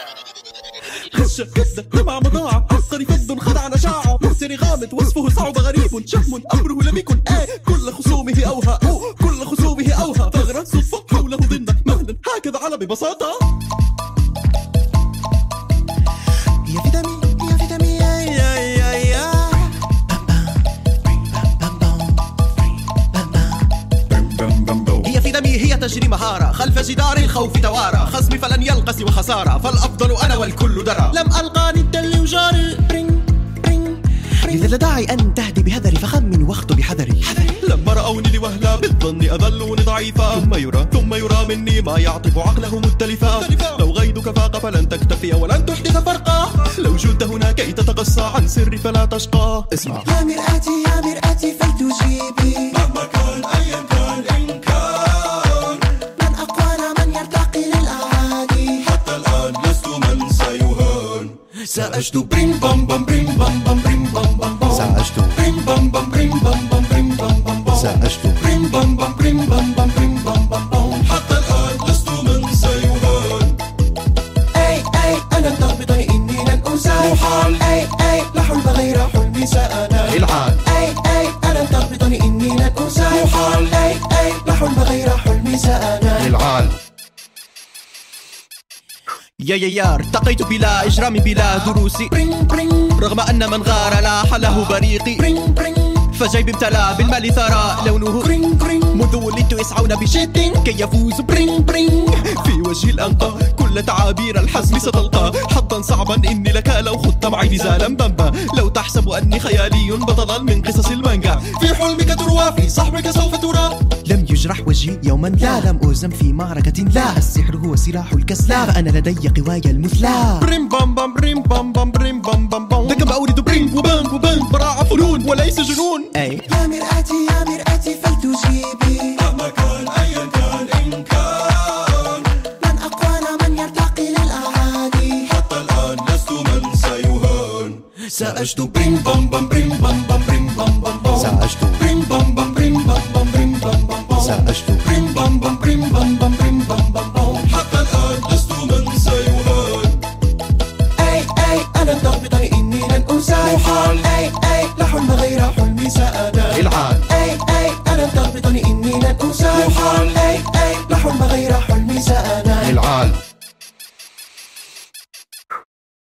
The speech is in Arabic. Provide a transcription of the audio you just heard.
غش كذب مع مضاعة عبقري فض خدع نشاعة محسن غامض وصفه صعب غريب شهم أمره لم يكن كل خصومه أوهى كل خصومه أوهى ثغرة صدفة حوله ضمن مهلا هكذا على ببساطة. يا فيتامين يا فيتامين يا هي في دمي هي تجري مهارة خلف جدار الخوف توارى خصمي فلن يلقس وخسارة فالأفضل أنا والكل درى لم ألقى ند لوجاري لذا لا داعي أن تهدي بهذري فخمن واخط بحذري لما رأوني لوهلة بالظن أذلوني ضعيفا ثم يرى مني ما يعطف عقله مختلفا لو غيدك فاق فلن تكتفي ولن تحدث فرقا لو جلت هنا كي تتقصى عن سري فلا تشقى. اسمع يا مرآتي فلتجيبي مهما كان أيا كان إن كان من أقوانا من يرتقي للأعالي حتى الآن لست من سيهان سأجدو بريم بام بام بريم بام بام بريم بام بام بام سأجدو بريم بام بام بريم بام بام بريم بام بام بام سأجدو بريم بام بام بريم بام بام بريم بام بام بام حتى الآن لست من سيهان. أي أنا تغبطني إني لن أزال محال. أي لا حلم غير حلمي سأنال العال أي أنا تغبطني إني لن أزال محال. أي لا حلم غير حلمي سأنال العال يا ارتقيت بلا إجرام بلا دروسي رغم أن من غار لاح له بريقي فجيب امتلأ بالمال ثرى لونه منذ ولدت يسعون بشد كي يفوز في وجه الأنقى كل تعابير الحزم ستلقى حظا صعبا إني لك لو خدت معي نزالا بمبا لو تحسب أني خيالي بطلا من قصص المانجا في حلمك تروى في صحبك سوف ترى لم يجرح وجهي يوما لا لم أهزم في معركة لا السحر هو سلاح الكسلا فأنا لدي قواي المثلى بريم بام بام بريم بام بام بريم بام بام بام لكن أريد بريم وبام براعة فنون وليس جنون. أي يا مرآتي فلتجيبي مهما كان أيا كان إن كان من أقوانا من يرتقي للأعالي حتى الآن لست من سيهان سأجدو بريم بام بام بريم بام بام بريم بام بام سأجدو بريم بام بام